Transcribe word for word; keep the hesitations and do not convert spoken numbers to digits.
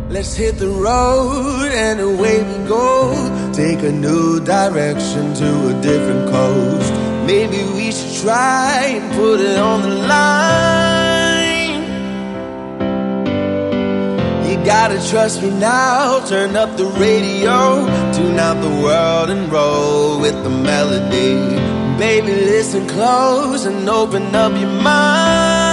Let's hit the road and away we go. Take a new direction to a different coast. Maybe we should try and put it on the line. You gotta trust me now. Turn up the radio, tune out the world and roll with the melody. Baby, listen close and open up your mind.